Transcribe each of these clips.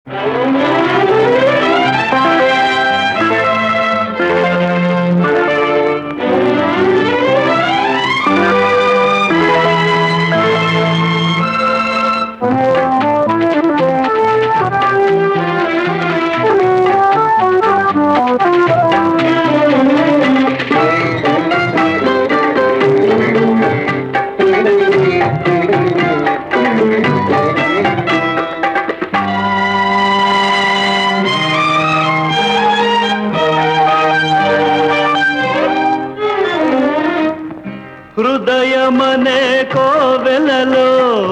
హృదయమనే కోవెలలో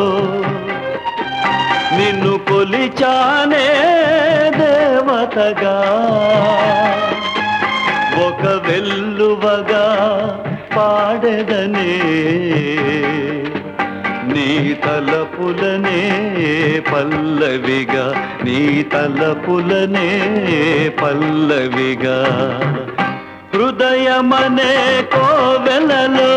నిన్ను కొలిచానే దేవతగా, ఒక వెల్లువగా పాడెదనే నీ తలపులనే పల్లవిగా, నీ తలపులనే పల్లవిగా. హృదయమనే కోవెలలో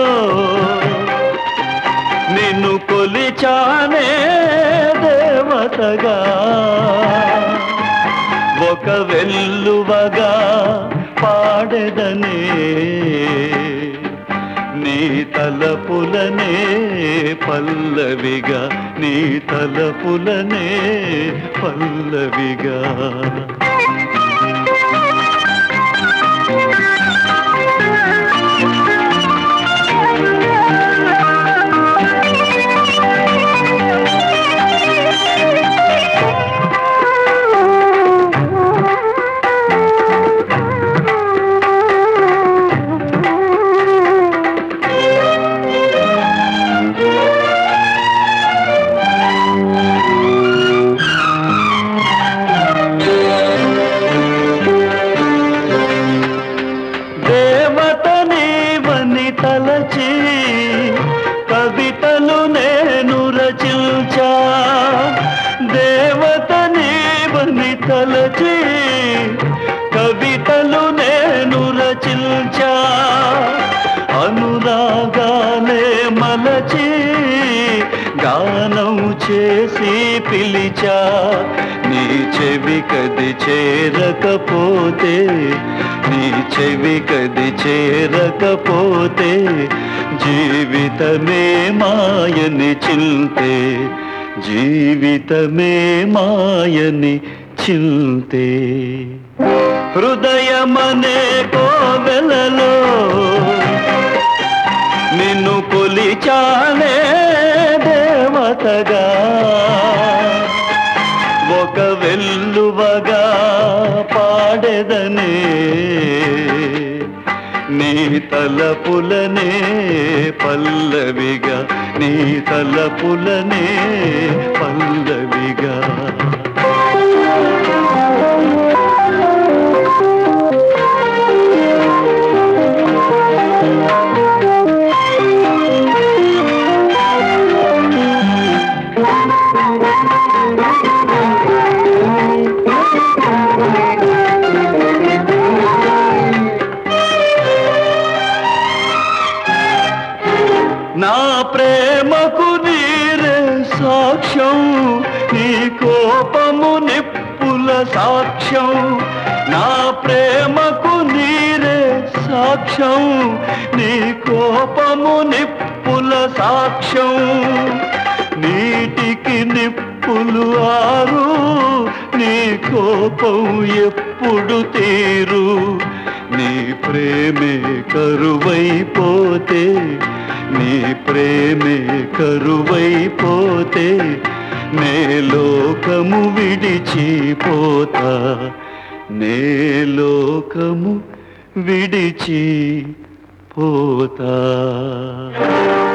నిన్ను కొలిచానే దేవతగా, ఒక వెల్లువగా పాడెదనే నీ తలపులనే పల్లవిగా, నీ తలపులనే పల్లవిగా. తలచి కవితలు నేను రచించా, దేవత నీవని తలచి కవితలు నేను రచించా. అనురాగాలే మలచి గానం చేసి పిలిచా, నీ చెవికది చేరకపోతే, నీ చెవికది చేరకపోతే జీవితమే మాయని చింతే, జీవితమే మాయని చింతే. హృదయమనే కోవెలలో నిన్ను కొలిచానే దేవతగా, ఒక వెల్లువగా పాడెదనే నీ తలపులనే పల్లవిగా, నీ తలపులనే పల్లవిగా. నా ప్రేమకు నీరే సాక్ష్యం, నీ కోపము నిప్పుల సాక్ష్యం. నా ప్రేమకు నీరే సాక్ష్యం, నీ కోపము నిప్పుల సాక్ష్యం. నీటికి నిప్పులు ఆరు, నీ కోపం ఎప్పుడు తీరు. నీ ప్రేమే కరువైపోతే, నీ ప్రేమే కరువైపోతే నే లోకము విడిచిపోతా, నే లోకము విడిచిపోతా.